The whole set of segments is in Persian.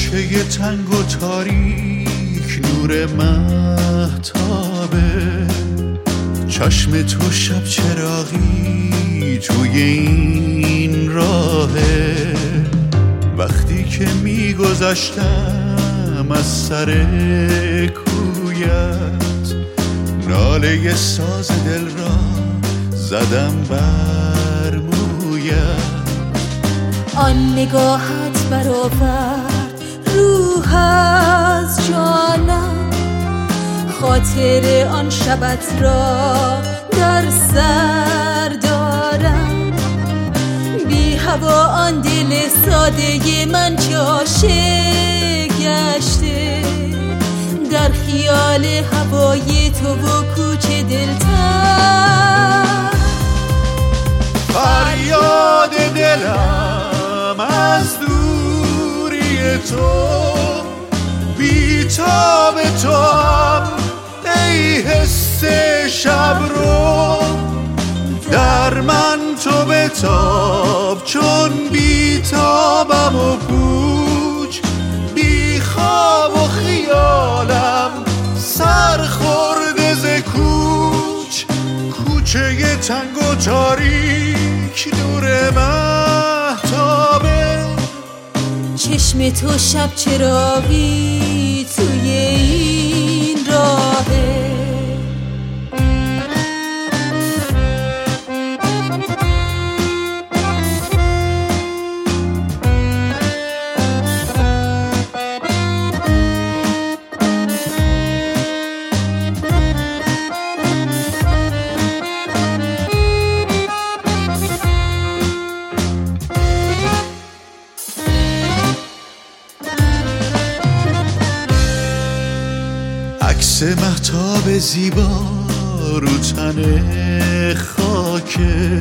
کوچه تنگ و تاریک نور مهتابه، چشم تو شب چراغی توی این راهه. وقتی که میگذشتم از سر کویت، ناله ساز دل را زدم بر مویت. آن نگاهت برآورد روح از جانم، خاطر آن شبت را در سر دارم. بی هوا آن دل ساده من که عاشق گشته، در خیال هوای تو و کوچه دلتر. فریاد دلم از دوری تو، بی‌تاب تو هم ای حس شب رو. در من تو بتاب چون بی‌تابم و پوچ، بی خواب و خیالم سرخورده ز کوچ. کوچه تنگ و تاریک نور مهتابه، چشم تو شب چراغی توی این راهه. عکس مهتاب زیبا رو تن خاکه،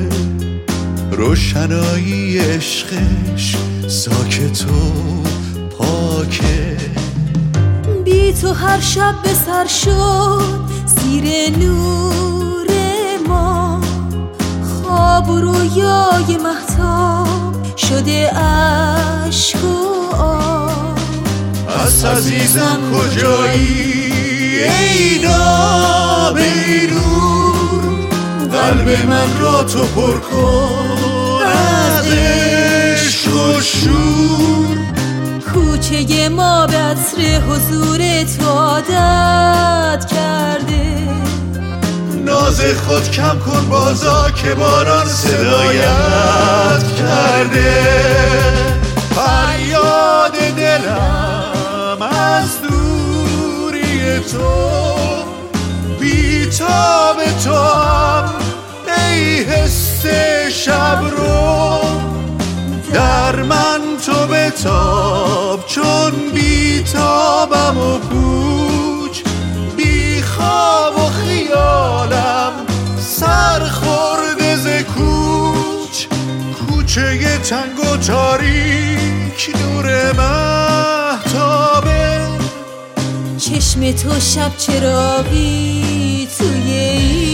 روشنایی عشقش ساکت و پاکه. بی تو هر شب به سر شد زیر نور ما، خواب و رویای مهتاب شده عشق و آب. پس عزیزم کجایی ای ناب ای نور، قلب من را تو پر کن از عشق و شور. کوچه ما به عطر حضور تو عادت کرده، ناز خود کم کن بازا که باران صدایت کرده. فریاد دلم از دوری تو، بی‌تاب تو هم ای حس شب رو. در من تو بتاب چون بی‌تابم و پوچ، بی خواب و خیالم سرخورده ز کوچ. کوچه تنگ و تاریک نور مهتابه، چشم تو شب چراغی توی